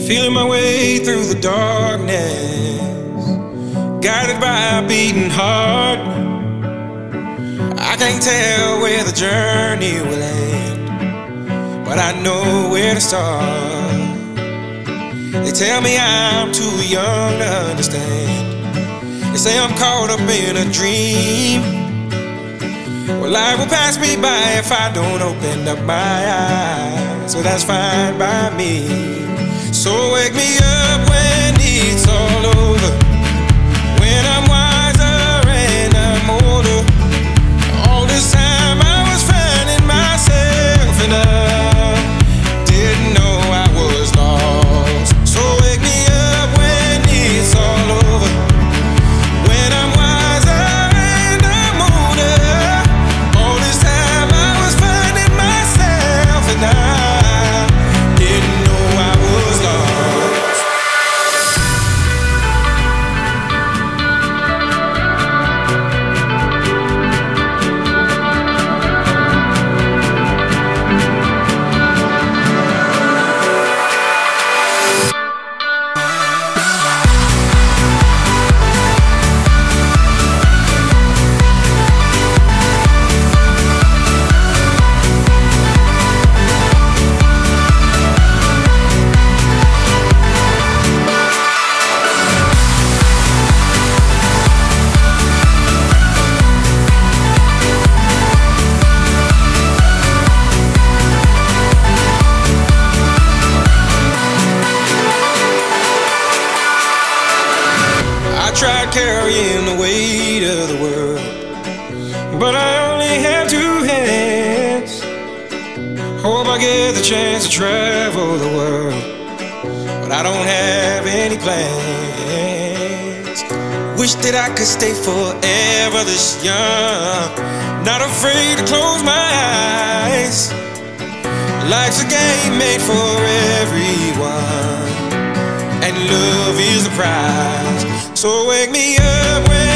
Feeling my way through the darkness, guided by a beating heart. I can't tell where the journey will end, but I know where to start. They tell me I'm too young to understand. They say I'm caught up in a dream. Well, life will pass me by if I don't open up my eyes. So that's fine by me. So wake me up when it's all over, when I'm wiser and I'm older. All this time I was finding myself and I didn't know I was lost. So wake me up when it's all over, when I'm wiser and I'm older. All this time I was finding myself and I didn't know I was lost. I tried carrying the weight of the world, but I only have two hands. Hope I get the chance to travel the world, but I don't have any plans. Wish that I could stay forever this young, not afraid to close my eyes. Life's a game made for everyone, and love is the prize. So wake me up when